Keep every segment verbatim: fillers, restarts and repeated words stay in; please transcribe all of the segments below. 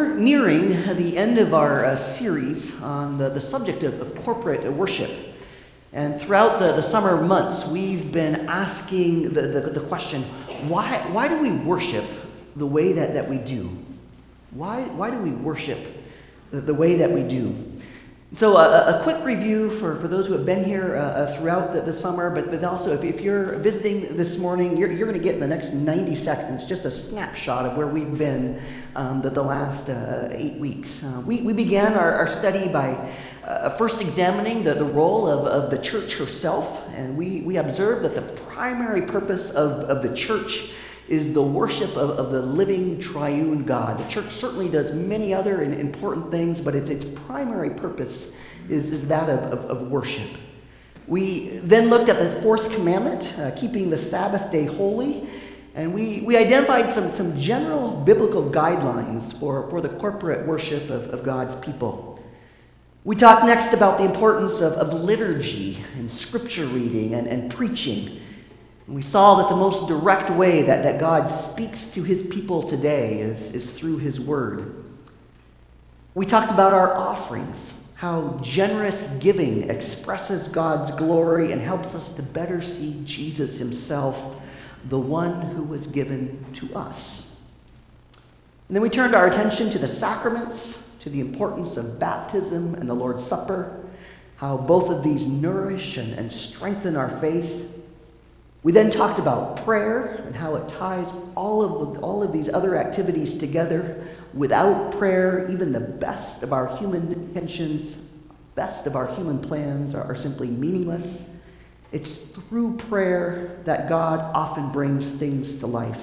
we're nearing the end of our uh, series on the, the subject of, of corporate worship. And throughout the, the summer months, we've been asking the, the, the question, why, why do we worship the way that, that we do? Why, why do we worship the, the way that we do? So uh, a quick review for, for those who have been here uh, throughout the, the summer, but, but also if, if you're visiting this morning, you're, you're going to get in the next ninety seconds just a snapshot of where we've been um, the, the last uh, eight weeks. Uh, we, we began our, our study by uh, first examining the, the role of, of the church herself, and we, we observed that the primary purpose of, of the church is the worship of, of the living triune God. The church certainly does many other important things, but its, its primary purpose is, is that of, of, of worship. We then looked at the fourth commandment, uh, keeping the Sabbath day holy, and we, we identified some, some general biblical guidelines for, for the corporate worship of, of God's people. We talked next about the importance of, of liturgy and scripture reading and, and preaching. And we saw that the most direct way that, that God speaks to his people today is, is through his word. We talked about our offerings, how generous giving expresses God's glory and helps us to better see Jesus himself, the one who was given to us. And then we turned our attention to the sacraments, to the importance of baptism and the Lord's Supper, how both of these nourish and, and strengthen our faith. We then talked about prayer and how it ties all of, the, all of these other activities together. Without prayer, even the best of our human intentions, best of our human plans are, are simply meaningless. It's through prayer that God often brings things to life.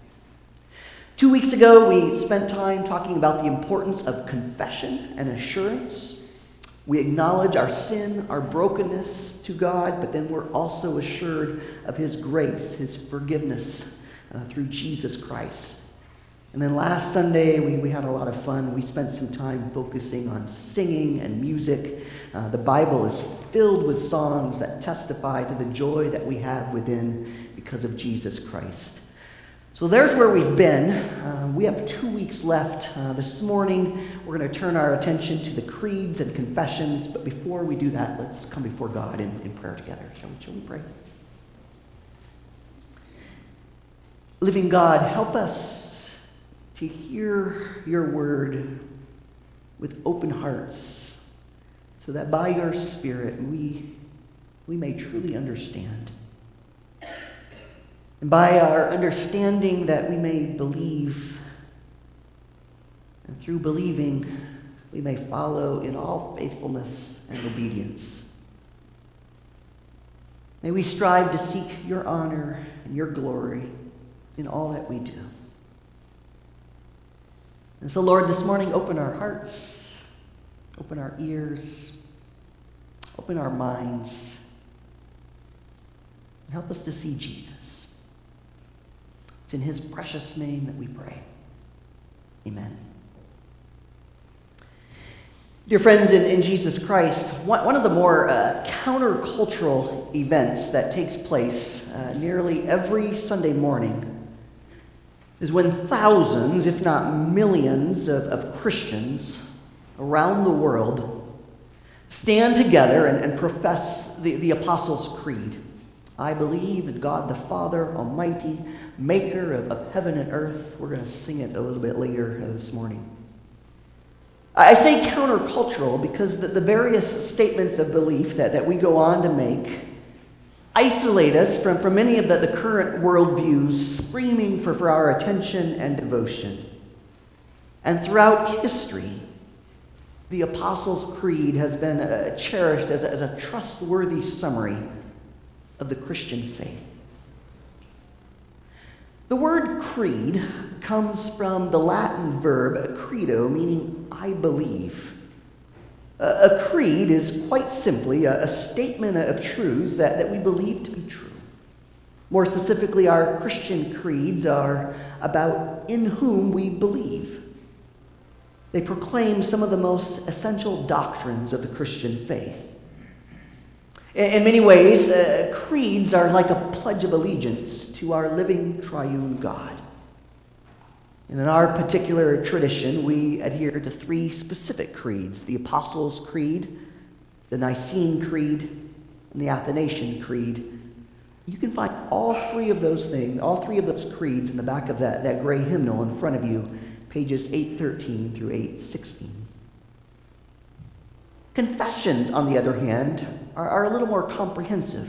Two weeks ago, we spent time talking about the importance of confession and assurance. We acknowledge our sin, our brokenness to God, but then we're also assured of his grace, his forgiveness uh, through Jesus Christ. And then last Sunday, we, we had a lot of fun. We spent some time focusing on singing and music. Uh, the Bible is filled with songs that testify to the joy that we have within because of Jesus Christ. So there's where we've been. Uh, we have two weeks left. Uh, this morning, we're going to turn our attention to the creeds and confessions. But before we do that, let's come before God in, in prayer together. Shall we, shall we pray? Living God, help us to hear your word with open hearts, so that by your Spirit we, we may truly understand. And by our understanding that we may believe, and through believing we may follow in all faithfulness and obedience. May we strive to seek your honor and your glory in all that we do. And so, Lord, this morning open our hearts, open our ears, open our minds, and help us to see Jesus. It's in his precious name that we pray. Amen. Dear friends in, in Jesus Christ, one, one of the more uh, countercultural events that takes place uh, nearly every Sunday morning is when thousands, if not millions, of, of Christians around the world stand together and, and profess the, the Apostles' Creed. I believe in God the Father Almighty, maker of, of heaven and earth. We're going to sing it a little bit later this morning. I say countercultural because the, the various statements of belief that, that we go on to make isolate us from, from many of the, the current worldviews screaming for, for our attention and devotion. And throughout history, the Apostles' Creed has been uh, cherished as a, as a trustworthy summary of the Christian faith. The word creed comes from the Latin verb credo, meaning I believe. A creed is quite simply a, a statement of truths that, that we believe to be true. More specifically, our Christian creeds are about in whom we believe. They proclaim some of the most essential doctrines of the Christian faith. In, in many ways, uh, creeds are like a pledge of allegiance to our living triune God. And in our particular tradition, we adhere to three specific creeds: the Apostles' Creed, the Nicene Creed, and the Athanasian Creed. You can find all three of those things, all three of those creeds in the back of that, that gray hymnal in front of you, pages eight thirteen through eight sixteen. Confessions, on the other hand, are, are a little more comprehensive.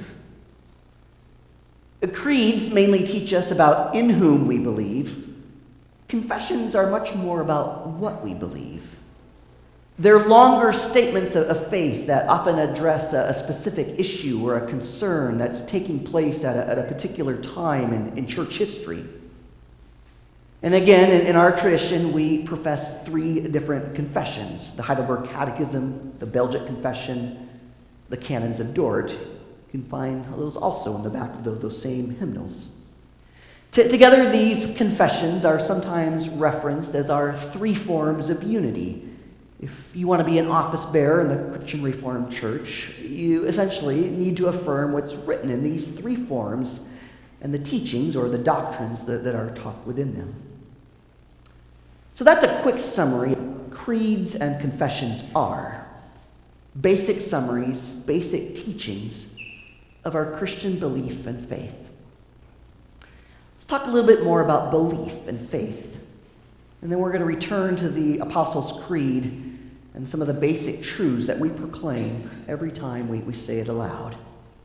The creeds mainly teach us about in whom we believe. Confessions are much more about what we believe. They're longer statements of, of faith that often address a, a specific issue or a concern that's taking place at a, at a particular time in, in church history. And again, in, in our tradition, we profess three different confessions: the Heidelberg Catechism, the Belgic Confession, the Canons of Dort. You can find those also in the back of those, those same hymnals. T- together, these confessions are sometimes referenced as our three forms of unity. If you want to be an office bearer in the Christian Reformed Church, you essentially need to affirm what's written in these three forms and the teachings or the doctrines that, that are taught within them. So that's a quick summary of what creeds and confessions are. Basic summaries, basic teachings of our Christian belief and faith. Let's talk a little bit more about belief and faith. And then we're going to return to the Apostles' Creed and some of the basic truths that we proclaim every time we, we say it aloud.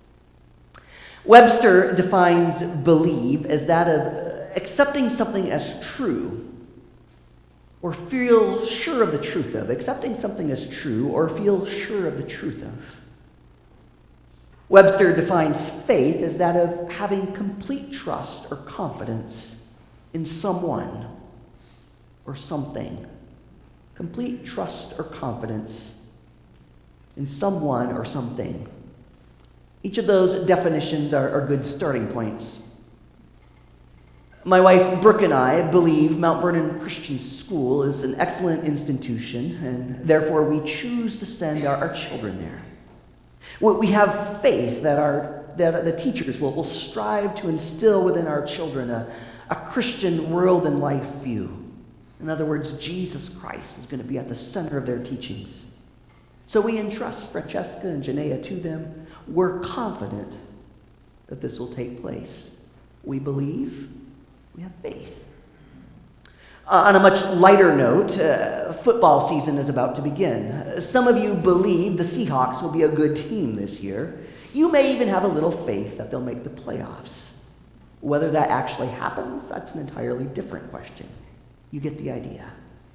Webster defines believe as that of accepting something as true, or feel sure of the truth of. Accepting something as true, or feel sure of the truth of. Webster defines faith as that of having complete trust or confidence in someone or something. Complete trust or confidence in someone or something. Each of those definitions are, are good starting points. My wife Brooke and I believe Mount Vernon Christian School is an excellent institution, and therefore we choose to send our, our children there. We have faith that our that the teachers will, will strive to instill within our children a, a Christian world and life view. In other words, Jesus Christ is going to be at the center of their teachings. So we entrust Francesca and Janaea to them. We're confident that this will take place. We believe, we have faith. Uh, on a much lighter note, uh, football season is about to begin. Uh, some of you believe the Seahawks will be a good team this year. You may even have a little faith that they'll make the playoffs. Whether that actually happens, that's an entirely different question. You get the idea.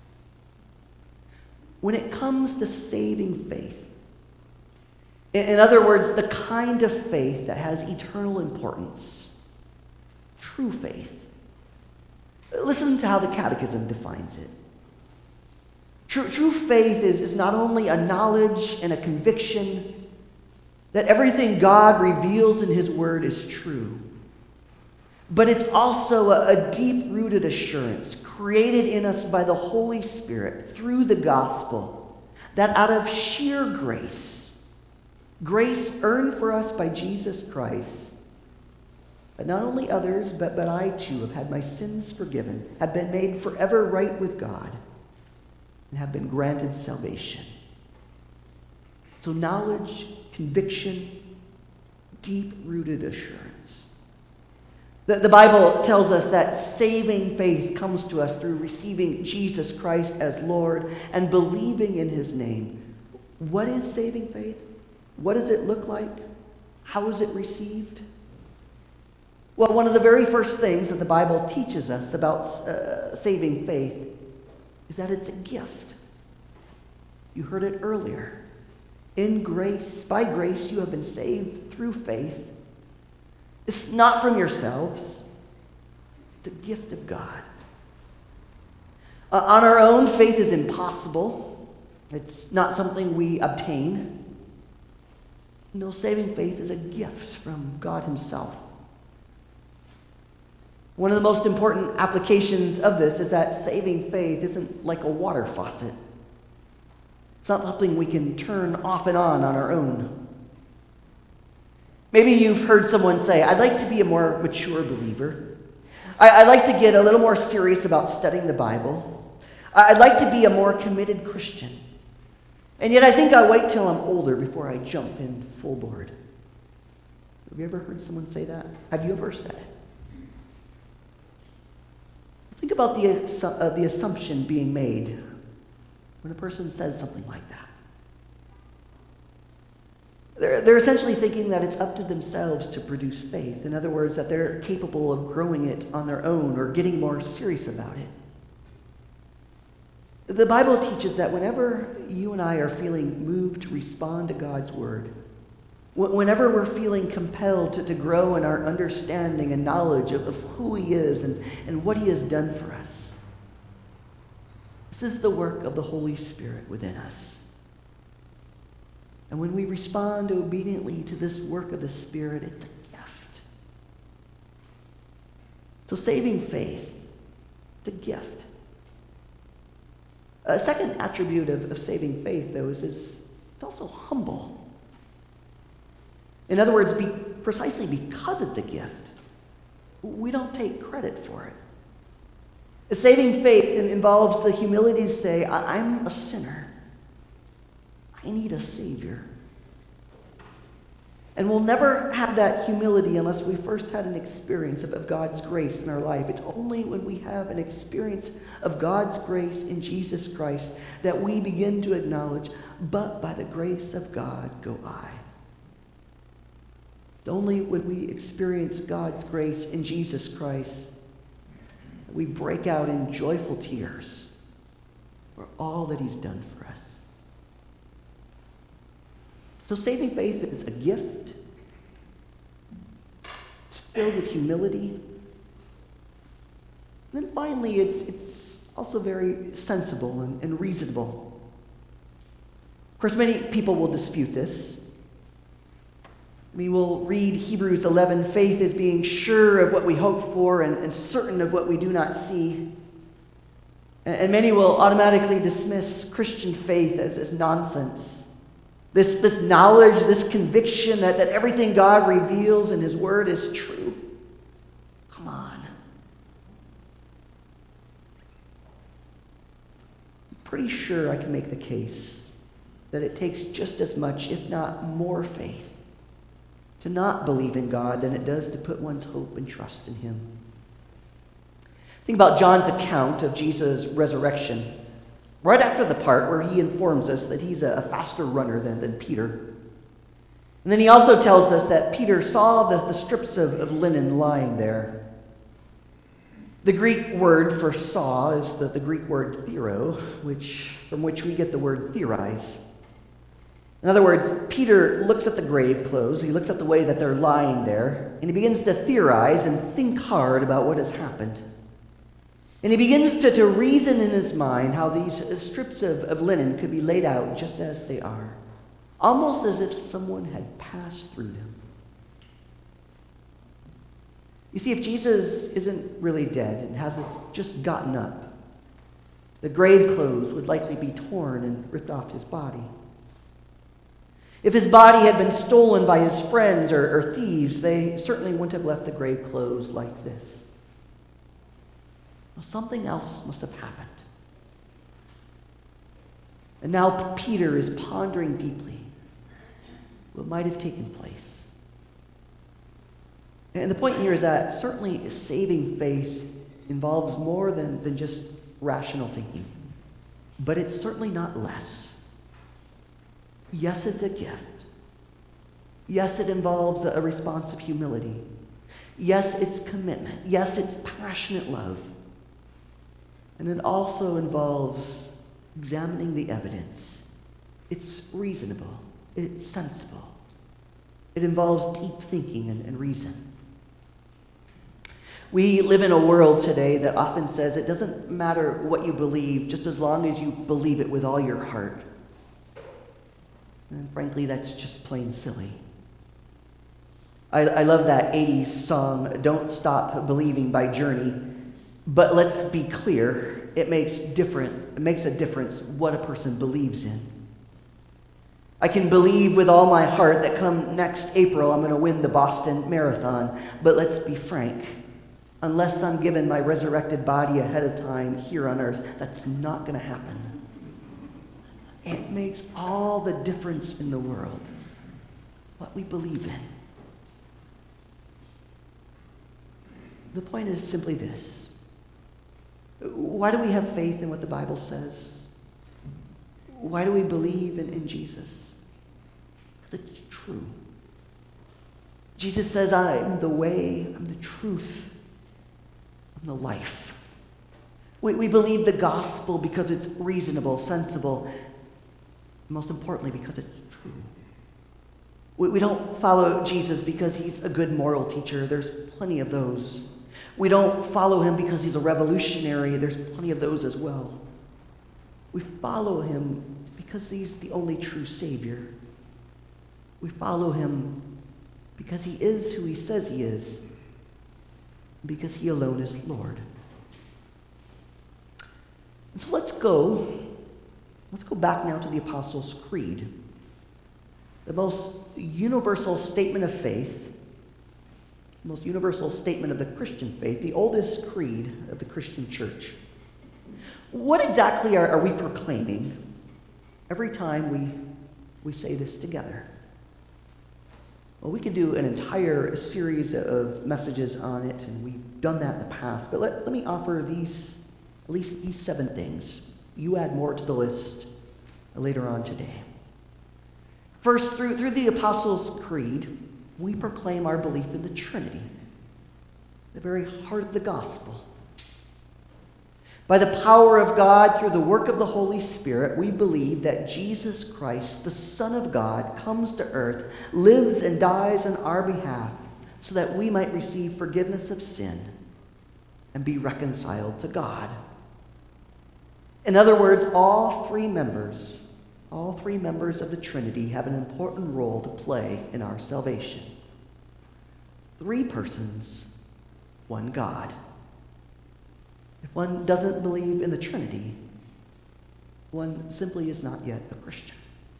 When it comes to saving faith, in, in other words, the kind of faith that has eternal importance, true faith, listen to how the Catechism defines it. True, true faith is, is not only a knowledge and a conviction that everything God reveals in His Word is true, but it's also a, a deep-rooted assurance created in us by the Holy Spirit through the gospel that out of sheer grace, grace earned for us by Jesus Christ, that not only others, but, but I too have had my sins forgiven, have been made forever right with God, and have been granted salvation. So knowledge, conviction, deep-rooted assurance. The, the Bible tells us that saving faith comes to us through receiving Jesus Christ as Lord and believing in His name. What is saving faith? What does it look like? How is it received? Well, one of the very first things that the Bible teaches us about uh, saving faith is that it's a gift. You heard it earlier. In grace, by grace, you have been saved through faith. It's not from yourselves. It's a gift of God. Uh, on our own, faith is impossible. It's not something we obtain. No, saving faith is a gift from God Himself. One of the most important applications of this is that saving faith isn't like a water faucet. It's not something we can turn off and on on our own. Maybe you've heard someone say, I'd like to be a more mature believer. I, I'd like to get a little more serious about studying the Bible. I'd like to be a more committed Christian. And yet I think I'll wait till I'm older before I jump in full board. Have you ever heard someone say that? Have you ever said it? Think about the, uh, the assumption being made when a person says something like that. They're, they're essentially thinking that it's up to themselves to produce faith. In other words, that they're capable of growing it on their own or getting more serious about it. The Bible teaches that whenever you and I are feeling moved to respond to God's Word, whenever we're feeling compelled to, to grow in our understanding and knowledge of, of who He is and, and what He has done for us, this is the work of the Holy Spirit within us. And when we respond obediently to this work of the Spirit, it's a gift. So saving faith, it's a gift. A second attribute of, of saving faith, though, is, is it's also humble. In other words, be, precisely because it's a gift, we don't take credit for it. A saving faith involves the humility to say, I'm a sinner. I need a Savior. And we'll never have that humility unless we first had an experience of, of God's grace in our life. It's only when we have an experience of God's grace in Jesus Christ that we begin to acknowledge, but by the grace of God go I. It's only when we experience God's grace in Jesus Christ that we break out in joyful tears for all that He's done for us. So saving faith is a gift. It's filled with humility. And then finally, it's, it's also very sensible and, and reasonable. Of course, many people will dispute this. We will read Hebrews eleven, faith is being sure of what we hope for and, and certain of what we do not see. And, and many will automatically dismiss Christian faith as, as nonsense. This, this knowledge, this conviction that, that everything God reveals in His Word is true. Come on. I'm pretty sure I can make the case that it takes just as much, if not more, faith to not believe in God than it does to put one's hope and trust in Him. Think about John's account of Jesus' resurrection. Right after the part where he informs us that he's a faster runner than, than Peter. And then he also tells us that Peter saw the, the strips of, of linen lying there. The Greek word for saw is the, the Greek word thero, which from which we get the word theorize. In other words, Peter looks at the grave clothes, he looks at the way that they're lying there, and he begins to theorize and think hard about what has happened. And he begins to, to reason in his mind how these strips of, of linen could be laid out just as they are, almost as if someone had passed through them. You see, if Jesus isn't really dead and hasn't just gotten up, the grave clothes would likely be torn and ripped off his body. If his body had been stolen by his friends or, or thieves, they certainly wouldn't have left the grave clothes like this. Well, something else must have happened. And now Peter is pondering deeply what might have taken place. And the point here is that certainly saving faith involves more than, than just rational thinking. But it's certainly not less. Yes, it's a gift. Yes, it involves a response of humility. Yes, it's commitment. Yes, it's passionate love. And it also involves examining the evidence. It's reasonable. It's sensible. It involves deep thinking and, and reason. We live in a world today that often says it doesn't matter what you believe, just as long as you believe it with all your heart. And frankly, that's just plain silly. I, I love that eighties song, Don't Stop Believing by Journey. But let's be clear, it makes different. It makes a difference what a person believes in. I can believe with all my heart that come next April I'm going to win the Boston Marathon. But let's be frank, unless I'm given my resurrected body ahead of time here on earth. That's not going to happen. It makes all the difference in the world what we believe in. The point is simply this. Why do we have faith in what the Bible says? Why do we believe in, in Jesus? Because it's true. Jesus says, I'm the way, I'm the truth, I'm the life. We, we believe the gospel because it's reasonable, sensible, most importantly, because it's true. We, we don't follow Jesus because he's a good moral teacher. There's plenty of those. We don't follow him because he's a revolutionary. There's plenty of those as well. We follow him because he's the only true Savior. We follow him because he is who he says he is, because he alone is Lord. And so let's go, let's go back now to the Apostles' Creed, the most universal statement of faith, the most universal statement of the Christian faith, the oldest creed of the Christian church. What exactly are, are we proclaiming every time we, we say this together? Well, we could do an entire series of messages on it, and we've done that in the past. But let, let me offer these, at least these seven things. You add more to the list later on today. First, through, through the Apostles' Creed, we proclaim our belief in the Trinity, the very heart of the gospel. By the power of God, through the work of the Holy Spirit, we believe that Jesus Christ, the Son of God, comes to earth, lives and dies on our behalf, so that we might receive forgiveness of sin and be reconciled to God. In other words, all three members, all three members of the Trinity have an important role to play in our salvation. Three persons, one God. If one doesn't believe in the Trinity, one simply is not yet a Christian.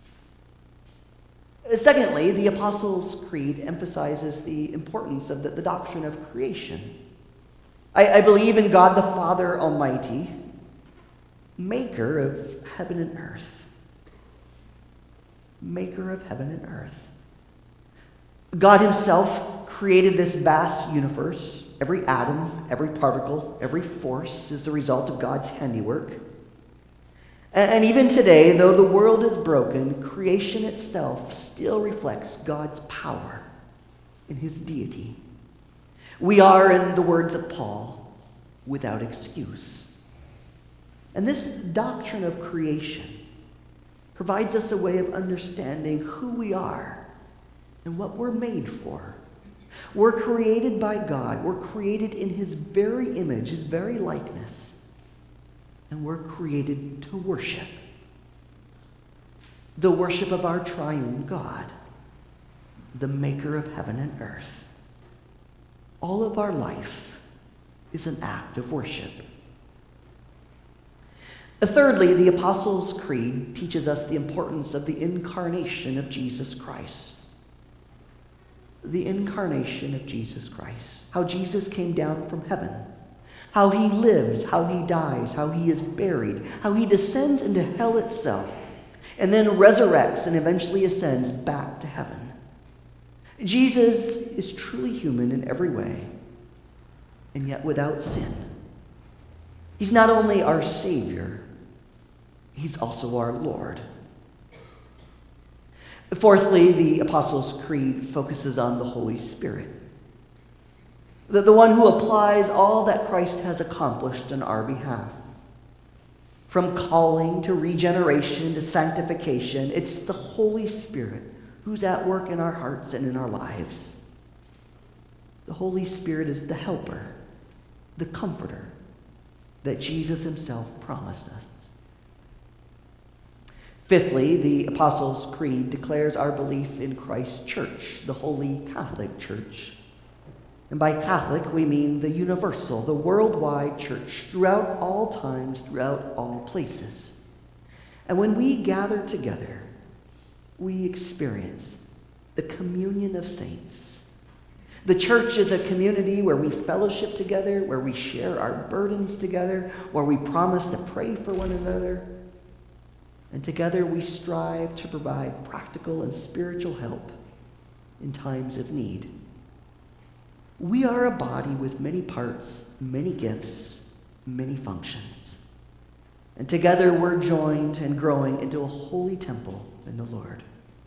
Secondly, the Apostles' Creed emphasizes the importance of the, the doctrine of creation. I, I believe in God the Father Almighty, maker of heaven and earth. Maker of heaven and earth. God himself created this vast universe. Every atom, every particle, every force is the result of God's handiwork. And, and even today, though the world is broken, creation itself still reflects God's power in his deity. We are, in the words of Paul, without excuse. And this doctrine of creation provides us a way of understanding who we are and what we're made for. We're created by God. We're created in his very image, his very likeness. And we're created to worship. The worship of our triune God, the maker of heaven and earth. All of our life is an act of worship. Thirdly, the Apostles' Creed teaches us the importance of the incarnation of Jesus Christ. The incarnation of Jesus Christ. How Jesus came down from heaven. How he lives, how he dies, how he is buried, how he descends into hell itself, and then resurrects and eventually ascends back to heaven. Jesus is truly human in every way, and yet without sin. He's not only our Savior, he's also our Lord. Fourthly, the Apostles' Creed focuses on the Holy Spirit. The, the one who applies all that Christ has accomplished on our behalf. From calling to regeneration to sanctification, it's the Holy Spirit who's at work in our hearts and in our lives. The Holy Spirit is the helper, the comforter that Jesus himself promised us. Fifthly, the Apostles' Creed declares our belief in Christ's church, the Holy Catholic Church. And by Catholic, we mean the universal, the worldwide church, throughout all times, throughout all places. And when we gather together, we experience the communion of saints, The church is a community where we fellowship together, where we share our burdens together, where we promise to pray for one another. And together we strive to provide practical and spiritual help in times of need. We are a body with many parts, many gifts, many functions. And together we're joined and growing into a holy temple in the Lord.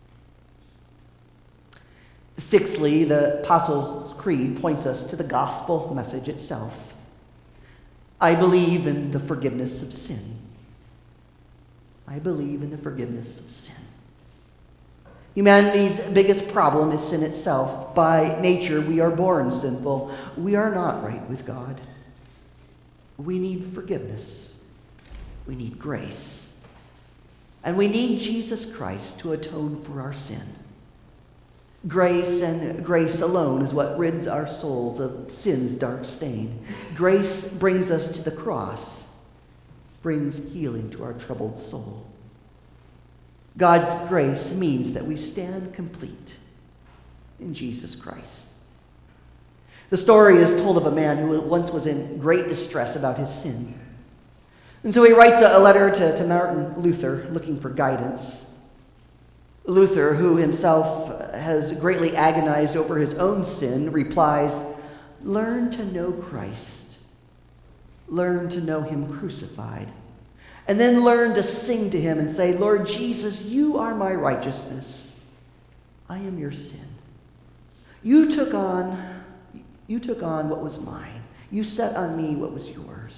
Sixthly, the Apostles' Creed points us to the gospel message itself. I believe in the forgiveness of sin. I believe in the forgiveness of sin. Humanity's biggest problem is sin itself. By nature, we are born sinful. We are not right with God. We need forgiveness. We need grace. And we need Jesus Christ to atone for our sin. Grace and grace alone is what rids our souls of sin's dark stain. Grace brings us to the cross, brings healing to our troubled soul. God's grace means that we stand complete in Jesus Christ. The story is told of a man who once was in great distress about his sin. And so he writes a letter to, to Martin Luther looking for guidance. Luther, who himself has greatly agonized over his own sin, replies, "Learn to know Christ. Learn to know him crucified. And then learn to sing to him and say, 'Lord Jesus, you are my righteousness. I am your sin. You took on, you took on what was mine. You set on me what was yours.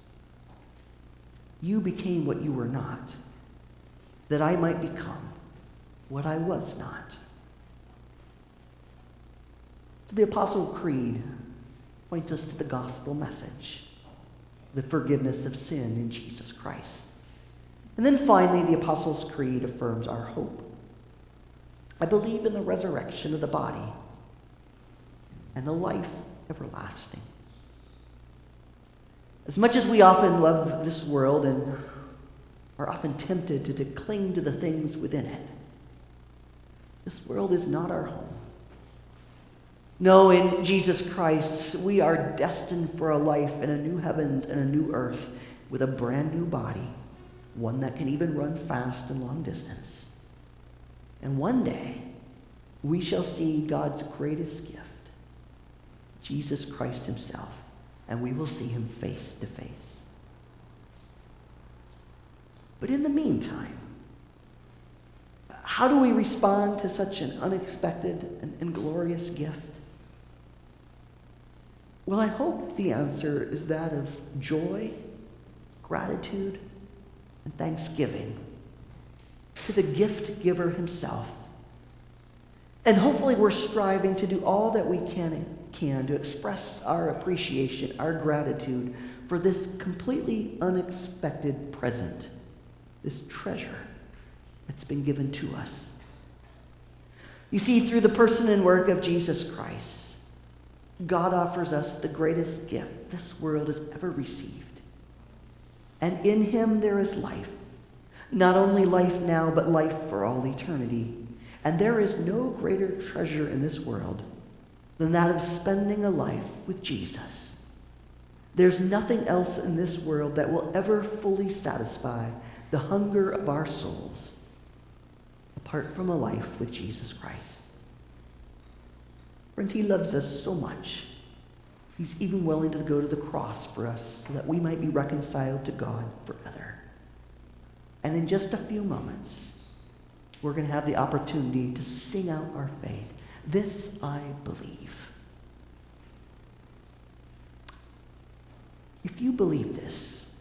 You became what you were not, that I might become what I was not.'" So the Apostles' Creed points us to the gospel message, the forgiveness of sin in Jesus Christ. And then finally, the Apostles' Creed affirms our hope. I believe in the resurrection of the body and the life everlasting. As much as we often love this world and are often tempted to, to cling to the things within it, this world is not our home. No, in Jesus Christ, we are destined for a life in a new heavens and a new earth with a brand new body, one that can even run fast and long distance. And one day, we shall see God's greatest gift, Jesus Christ himself, and we will see him face to face. But in the meantime, how do we respond to such an unexpected and, and glorious gift? Well, I hope the answer is that of joy, gratitude, and thanksgiving to the gift giver himself. And hopefully we're striving to do all that we can, can to express our appreciation, our gratitude for this completely unexpected present, this treasure that's been given to us. You see, through the person and work of Jesus Christ, God offers us the greatest gift this world has ever received. And in him there is life. Not only life now, but life for all eternity. And there is no greater treasure in this world than that of spending a life with Jesus. There's nothing else in this world that will ever fully satisfy the hunger of our souls apart from a life with Jesus Christ. Friends, he loves us so much. He's even willing to go to the cross for us so that we might be reconciled to God forever. And in just a few moments, we're going to have the opportunity to sing out our faith. This I believe. If you believe this,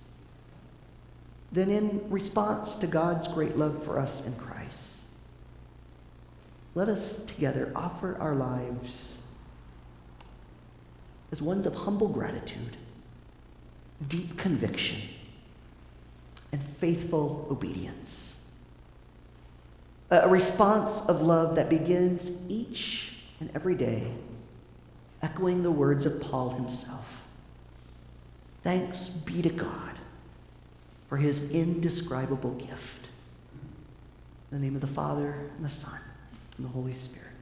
then in response to God's great love for us in Christ, let us together offer our lives as ones of humble gratitude, deep conviction, and faithful obedience. A response of love that begins each and every day, echoing the words of Paul himself. Thanks be to God for his indescribable gift. In the name of the Father, and the Son, and the Holy Spirit.